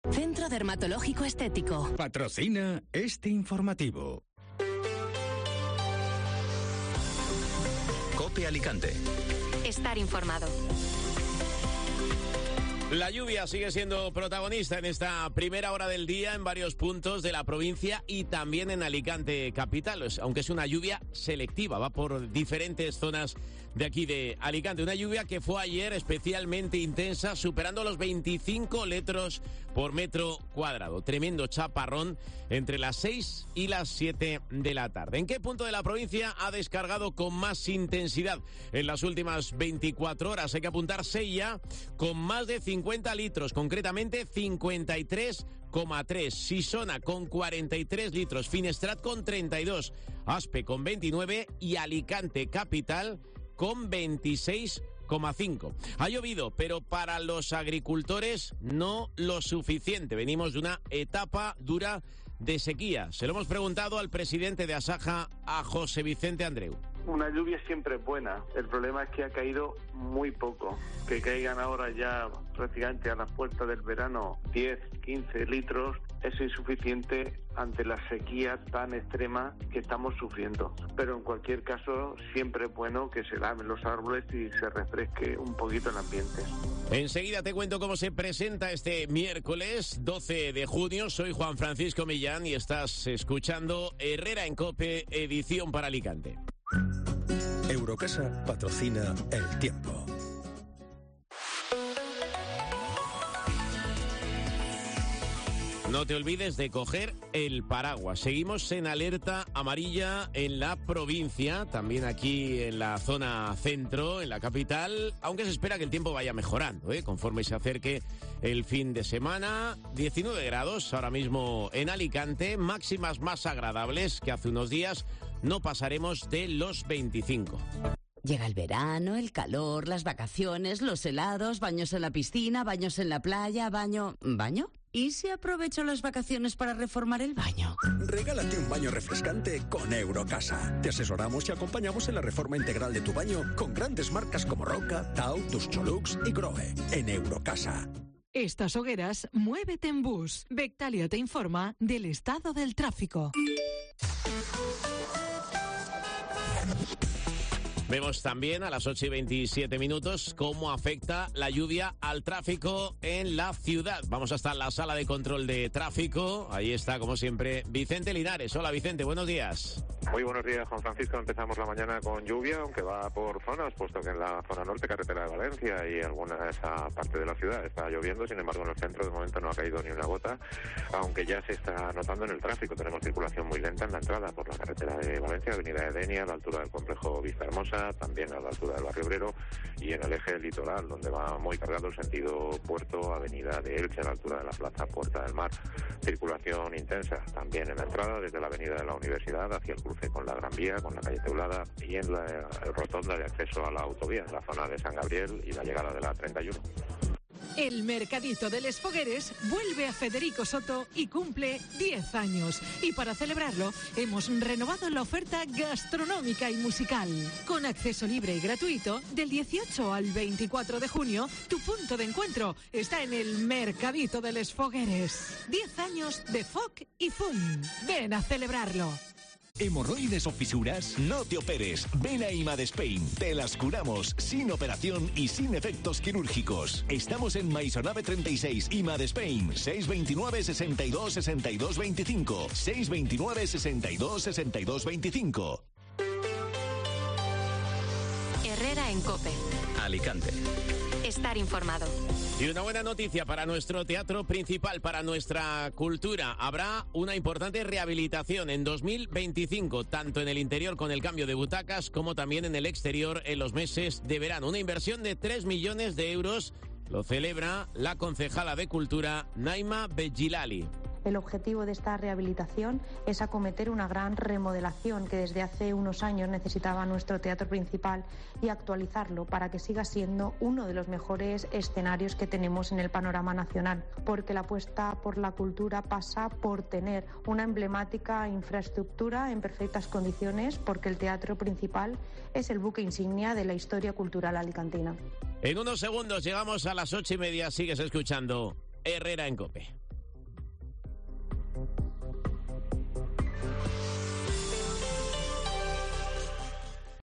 Centro Dermatológico Estético. Patrocina este informativo. COPE Alicante. Estar informado. La lluvia sigue siendo protagonista en esta primera hora del día en varios puntos de la provincia y también en Alicante capital, aunque es una lluvia selectiva, va por diferentes zonas de aquí de Alicante. Una lluvia que fue ayer especialmente intensa, superando los 25 litros por metro cuadrado. Tremendo chaparrón entre las 6 y las 7 de la tarde. ¿En qué punto de la provincia ha descargado con más intensidad en las últimas 24 horas? Hay que apuntar Sella con más de 50 litros, concretamente 53,3. Sisona con 43 litros, Finestrat con 32, Aspe con 29 y Alicante capital con 26,5. Ha llovido, pero para los agricultores no lo suficiente. Venimos de una etapa dura de sequía. Se lo hemos preguntado al presidente de Asaja, a José Vicente Andreu. Una lluvia siempre es buena, el problema es que ha caído muy poco. Que caigan ahora ya prácticamente a las puertas del verano 10, 15 litros es insuficiente ante la sequía tan extrema que estamos sufriendo. Pero en cualquier caso siempre es bueno que se laven los árboles y se refresque un poquito el ambiente. Enseguida te cuento cómo se presenta este miércoles 12 de junio. Soy Juan Francisco Millán y estás escuchando Herrera en COPE, edición para Alicante. Eurocasa patrocina El Tiempo. No te olvides de coger el paraguas. Seguimos en alerta amarilla en la provincia, también aquí en la zona centro, en la capital, aunque se espera que el tiempo vaya mejorando, conforme se acerque el fin de semana. 19 grados ahora mismo en Alicante, máximas más agradables que hace unos días. No pasaremos de los 25. Llega el verano, el calor, las vacaciones, los helados, baños en la piscina, baños en la playa, ¿Baño? ¿Y si aprovecho las vacaciones para reformar el baño? Regálate un baño refrescante con Eurocasa. Te asesoramos y acompañamos en la reforma integral de tu baño con grandes marcas como Roca, Tau, Duscholux y Grohe. En Eurocasa. Estas hogueras, muévete en bus. Bectalia te informa del estado del tráfico. Vemos también a las 8:27 cómo afecta la lluvia al tráfico en la ciudad. Vamos hasta la sala de control de tráfico. Ahí está, como siempre, Vicente Linares. Hola, Vicente, buenos días. Muy buenos días, Juan Francisco. Empezamos la mañana con lluvia, aunque va por zonas, puesto que en la zona norte, carretera de Valencia y alguna de esa parte de la ciudad está lloviendo. Sin embargo, en el centro de momento no ha caído ni una gota, aunque ya se está notando en el tráfico. Tenemos circulación muy lenta en la entrada por la carretera de Valencia, avenida de Denia, a la altura del complejo Vista Hermosa, también a la altura del barrio Obrero y en el eje litoral, donde va muy cargado el sentido puerto, avenida de Elche, a la altura de la plaza Puerta del Mar. Circulación intensa también en la entrada desde la avenida de la Universidad hacia el cruce con la Gran Vía, con la calle Teulada y en la rotonda de acceso a la autovía, en la zona de San Gabriel y la llegada de la 31. El Mercadito de Les Fogueres vuelve a Federico Soto y cumple 10 años. Y para celebrarlo, hemos renovado la oferta gastronómica y musical. Con acceso libre y gratuito, del 18 al 24 de junio, tu punto de encuentro está en el Mercadito de Les Fogueres. 10 años de FOC y FUM. Ven a celebrarlo. ¿Hemorroides o fisuras? No te operes. Ven a IMAD Spain. Te las curamos sin operación y sin efectos quirúrgicos. Estamos en Maisonave 36, IMAD Spain. 629 62 62 25. 629 62 62 25. Herrera en COPE. Alicante. Estar informado. Y una buena noticia para nuestro teatro principal, para nuestra cultura. Habrá una importante rehabilitación en 2025, tanto en el interior con el cambio de butacas como también en el exterior en los meses de verano. Una inversión de 3 millones de euros. Lo celebra la concejala de Cultura, Naima Begilali. El objetivo de esta rehabilitación es acometer una gran remodelación que desde hace unos años necesitaba nuestro teatro principal y actualizarlo para que siga siendo uno de los mejores escenarios que tenemos en el panorama nacional, porque la apuesta por la cultura pasa por tener una emblemática infraestructura en perfectas condiciones, porque el teatro principal es el buque insignia de la historia cultural alicantina. En unos segundos llegamos a las 8:30, sigues escuchando Herrera en COPE.